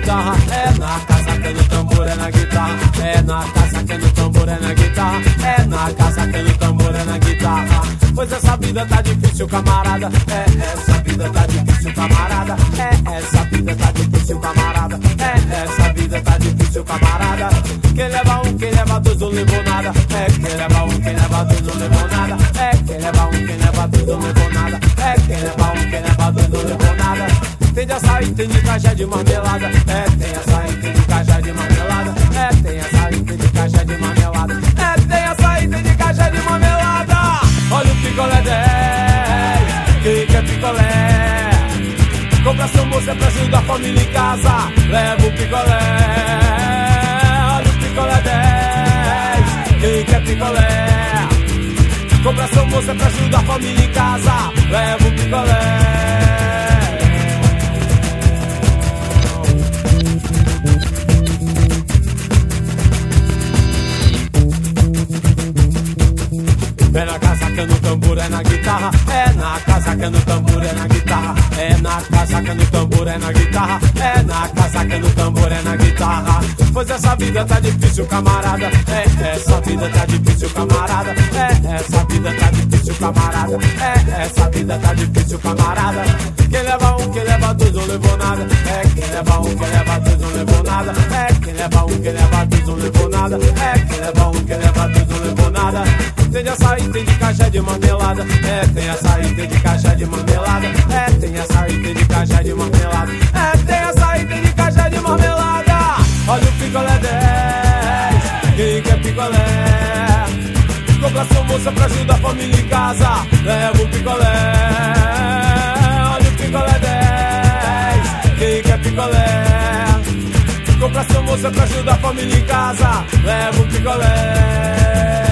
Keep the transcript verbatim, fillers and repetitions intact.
guitarra, é na casaca, no tambor, é na guitarra, é na casaca, no tambor, é na guitarra, é na casaca, no tambor, é na guitarra. Pois essa vida tá difícil, camarada, é essa vida tá difícil, camarada, é essa vida tá difícil, camarada, é essa vida tá difícil, camarada. Quem leva um, quem leva dois não levou nada, é quem leva um, quem leva dois não levou nada, é quem leva um, quem leva dois não levou nada, é quem leva um, quem leva dois não levou nada. Tem de açaí, tem de cajé de marmelada, é tem açaí, tem de cajé de marmelada, é tem açaí, tem de cajé de marmelada, é tem açaí, tem de cajé de marmelada. Olha o picolé dez, quem quer picolé? Compra seu moço é pra ajudar a família em casa, leva o picolé. Olha o picolé dez, quem quer picolé? Compra seu moço é pra ajudar a família em casa, leva o picolé. É na casaca, no tambor, é na guitarra, é na casaca, no tambor, é na guitarra, é na casaca, no tambor, é na guitarra, é na casaca, no tambor, é na guitarra. Pois essa vida tá difícil, camarada, é essa vida tá difícil, camarada, é essa vida tá difícil, camarada, é essa vida tá difícil, camarada. Quem leva um, quem leva dois não levou nada, é quem leva um, quem leva dois não levou nada, é quem leva um, quem leva dois não levou nada, é quem leva um, quem leva dois não levou nada. Tem de açaí, tem de cajé de marmelada, é tem açaí, tem de cajé de marmelada, é tem açaí, tem de cajé de marmelada, é tem açaí, tem de cajé de marmelada. Olha o picolé dez, quem quer picolé? Compra sua moça pra ajudar a família em casa, leva o picolé. Olha o picolé dez, quem quer picolé? Compra sua moça pra ajudar a família em casa, leva o picolé.